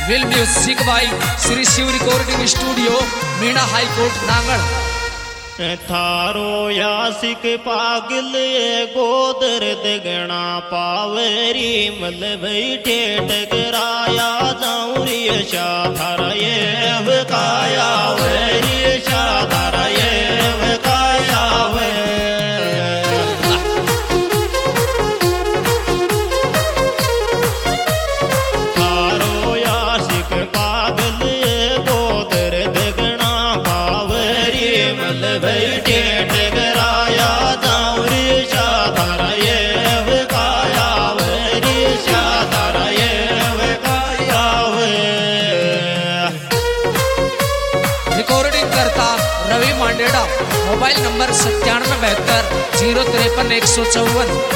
Will music by Shri Shiv recording studio Meena high court Nangal. थारो यासिक पागल गोदर दगना पावरी मल बैठे टकराया जाऊं रियशा थारा ये वकाया वरियशा थारा ये वकाया वे थारो यासिक पागल गोदर दगना पावरी मल बैठे टकराया जाऊं रियशा थारा ये वकाया वरियशा थारा ये वकाया वे रिकॉर्डिंग करता रवि मांडेड़ा। Mobile number 9772 053 154।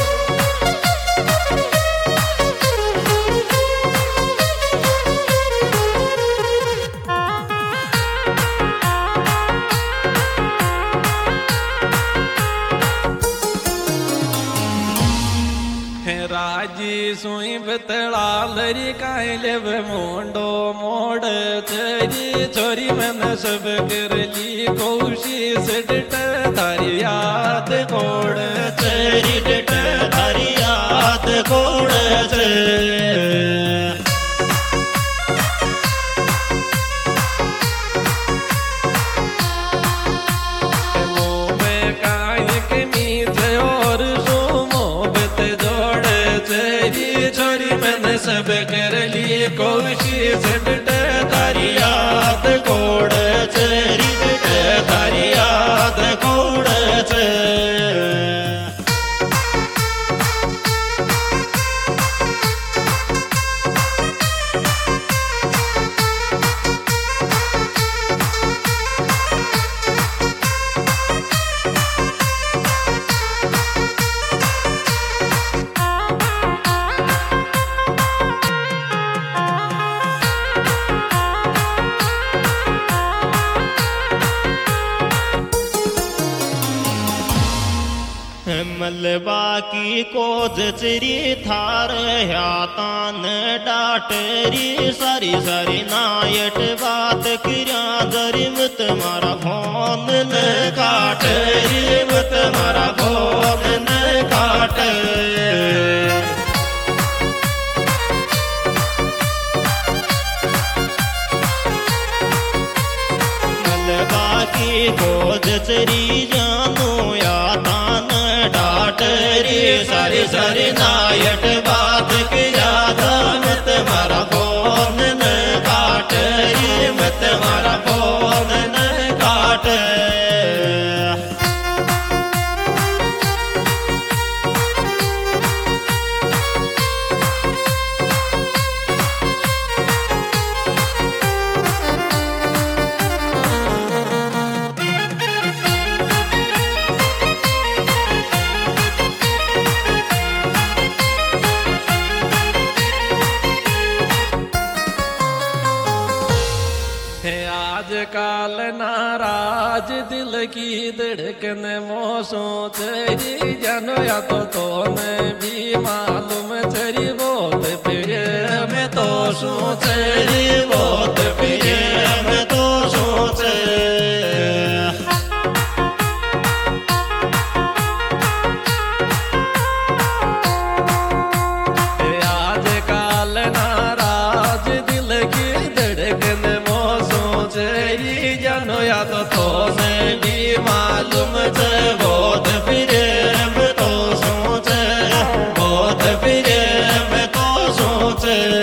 राजी सुई बतला लरी कायलेव मोंडो मोड़ चरी छोरी मन सब करली कोशिश डट थारी याद कोड़ चरी डट थारी याद कोड़ सब कर ली कोशिश डट तारी याद कोड़ चरी डट तारी याद कोड़ मलबा की कोज चरी थार ह्यातान डाटरी सारी सारी नायट बात किया जरिमत मारा फोन न काट रिमत मारा फोन न काट मलबा की कोज चरी जानो या डाटरी सारी सारी नायट बात की ज्यादा मत मारा फोन न काट मत मारा फोन न काट काल नाराज दिल की धड़कन मोसो तेरी जानो या तो मैं भी मालूम तेरी बहुत प्रिय मैं तो सोच तेरी बहुत प्रिय मैं तो सोच आज काल नाराज दिल की धड़कन जानो या तो मैं भी मालूम थे बहुत फिर मैं तो सोच बहुत फिर मैं तो सोच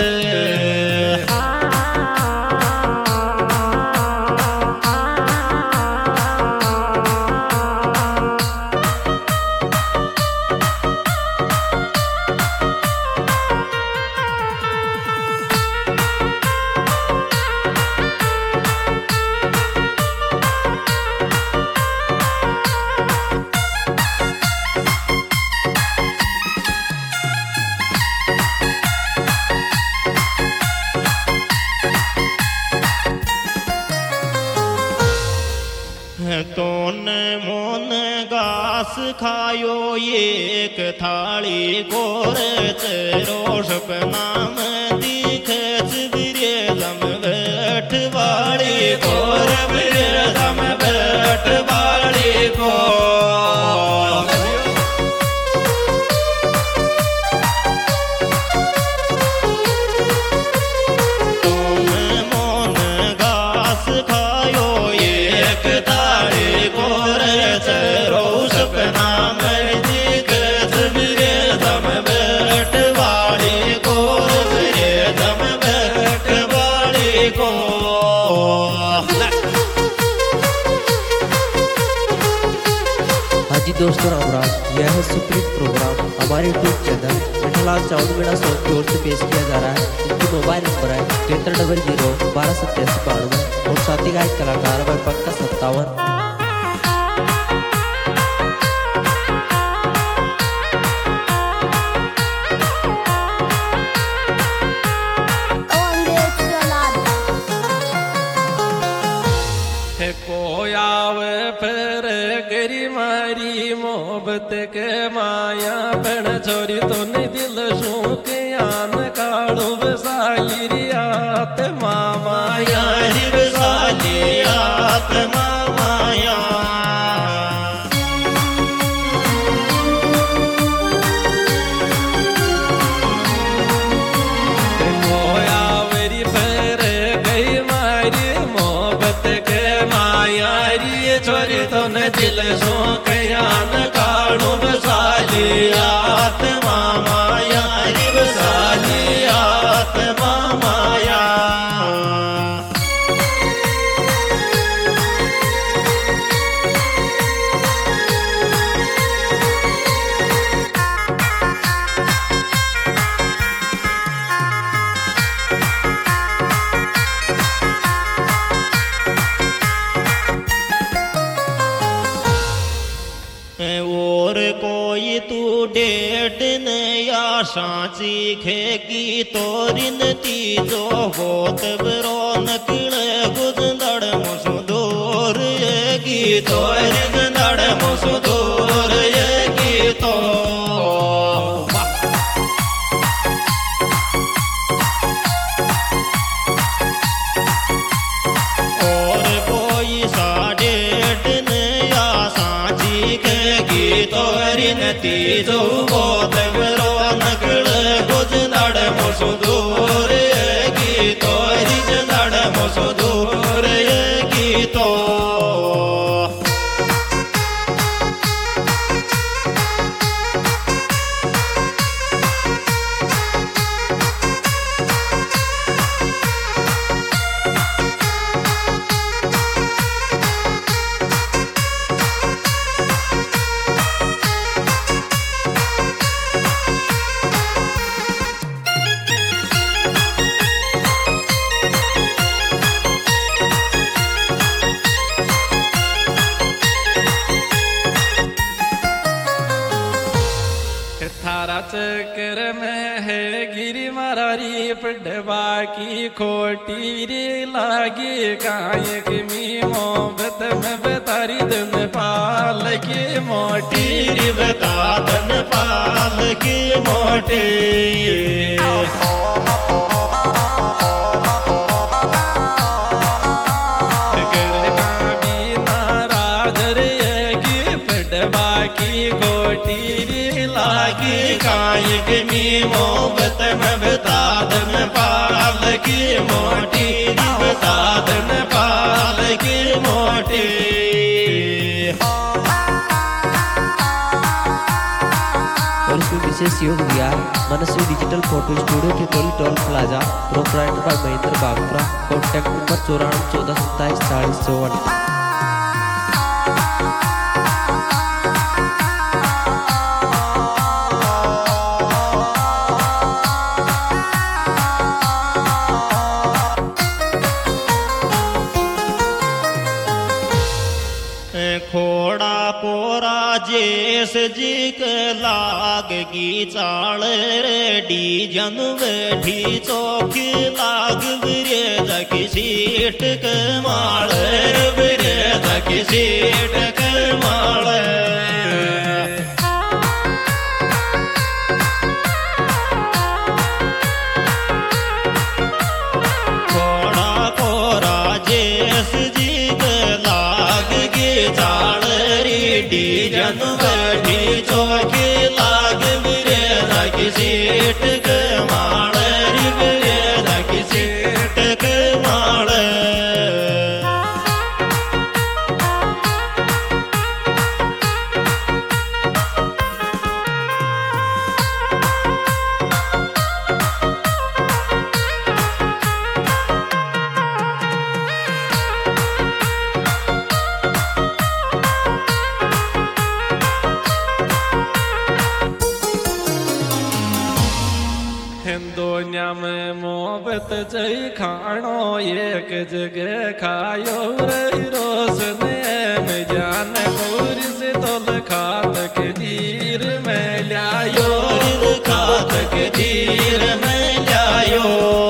तोन मोन घास खायो एक थाली गोर रोष नाम दिखे को राम राम। यह है सुप्रीत प्रोग्राम हमारे YouTube channel Mithalal sound Meena song की ओर से पेश किया जा रहा है। इनकी मोबाइल नंबर है 7300 128792 और साथी गायक कलाकार व पक्का 57। कोयावे फिर गरी मारी मोहब्बत के माया बन छोरी तो नहीं दिल शूक यान काड़ू बसाली रियात मामाया यारी बसाली रात मामाया कोयावरी फिर गई मारी मोहब्बत के छोरी तो न दिल सो कयान काड़ू बसाली रात मामाया री बसाली रात मामाया और कोई तू डेट नया सांची खेगी तोरिन तीजो होत बरो नकले गुजंदड़ मुसदूर येगी तोरिन दड़ मुसदूर येगी तो और कोई साडेट नया सांची खेगी तोरिन तीजो होत बरो नकले गुजंदड़ मुसदूर येगी तोरिन दड़ मुसदूर येगी तो थारा चक्कर में है गिरी मरारी पडवा की खोटी रे लागी गाय की मी मोहब्बत में बतारी दिन पाल की मोटी री बता धन पाल की मोटी लागी गाय की मी मोहब्बत में बता धन पाल की मोटी री बता धन पाल की मोटी और इसमें विशेष सहयोग दिया मनस्वी डिजिटल फोटो स्टूडियो के टोली toll plaza proprietor by Mahendra Bagpura. Contact number 9414274054। खोड़ा कोरा जेस जी के लागगी चाल रेडी जन बैठी चौकी लाग बिरेज की सीट के माल बिरेज की सीट के माल खोड़ा कोरा जेस जी के लागगी चाल रेडी जन बैठी चौकी लाग बिरेज की सीट के माल बिरेज की सीट के माल दुनिया में मोहब्बत जई खानो एक जगह खायो रे रोशन में जान गौरी से तोल खात के धीर में लायो खात के धीर में लायो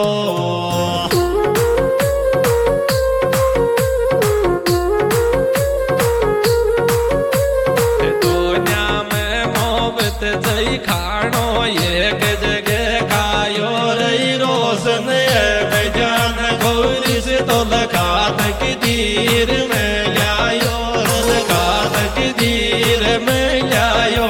दुनिया में मोहब्बत जई खानो एक जगह खायो रे रोशन में जान गौरी से तोल खात के धीर में लायो खात के धीर में लायो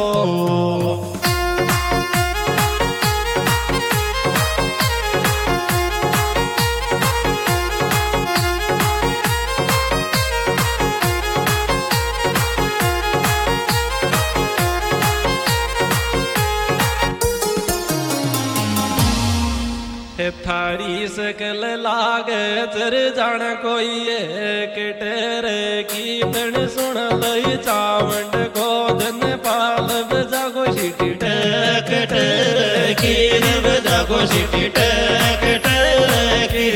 थारी सकल लागे तर जान कोई एक टेरे की तन सुन लई चावंड गोदन पाल बजागो शिटी टक टकी बजागो शिटी टक टकी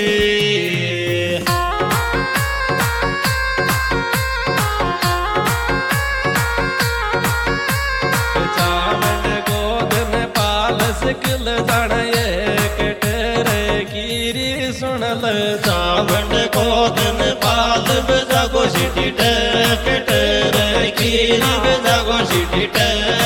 चावंड गोदन पाल सकल जान सुनल चावंड गोदन पाल बजागो शिटी टक टकी बजागो शिटी टक